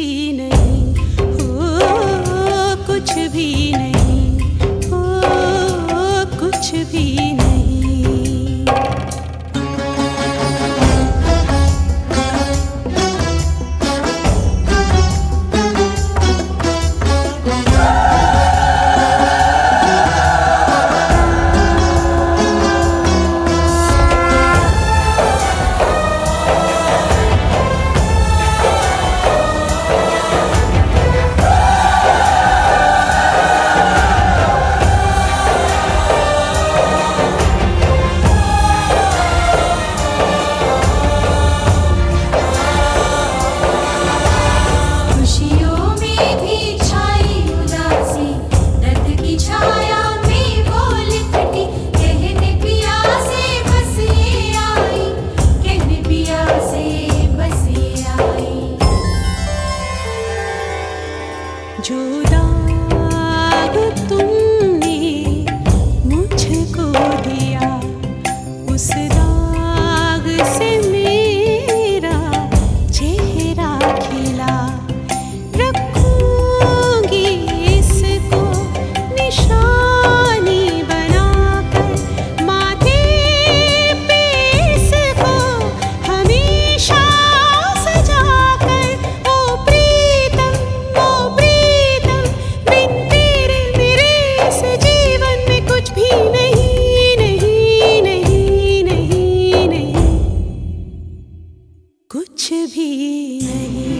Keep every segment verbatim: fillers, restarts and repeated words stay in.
नहीं, हो कुछ भी नहीं, हो कुछ भी नहीं। जो दाग तुमने मुझको दिया, उस दाग से मेरा चेहरा खिला। रखूंगी इसको निशानी बनाकर, माथे पे इसको हमेशा सजाकर। ओ प्रीतम, ओ प्रीतम, बिन तेरे मेरे इस जीवन में कुछ भी नहीं, नहीं, नहीं, नहीं, नहीं, कुछ भी नहीं।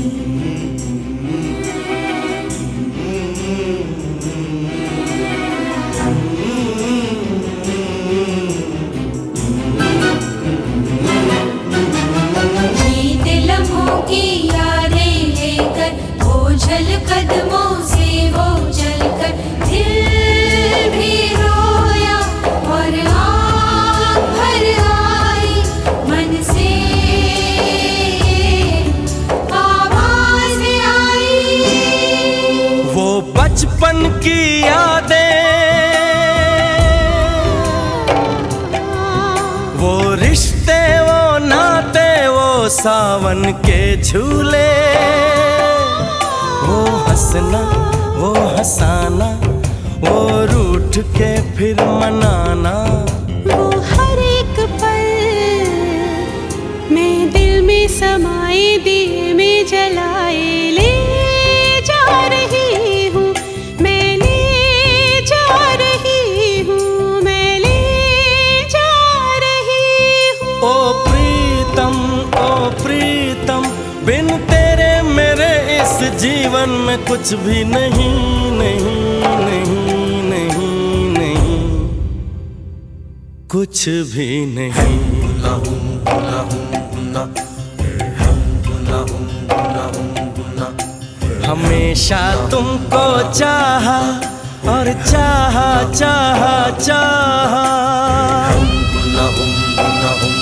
बीते लम्हों की यादें लेकर, बोझल कदमों से वो चलकर, दिल भी रोया और आँख भर आई। मन से आवाज़ें आई। वो बचपन की यादें, वो रिश्ते, वो नाते, वो सावन के झूले, वो हंसना, वो हंसाना, वो रूठ के फिर मनाना। वो हर एक पल मैं दिल में समाए दिए में जलाए ले जा रही हूँ, मैं ले जा रही हूँ, मैं ले जा रही हूँ। ओ प्रीतम, ओ प्रीतम, बिन तेरे मेरे इस जीवन में कुछ भी नहीं, नहीं, नहीं, नहीं, नहीं, कुछ भी नहीं। हमेशा तुमको चाहा और चाहा, चाहा, चाहा।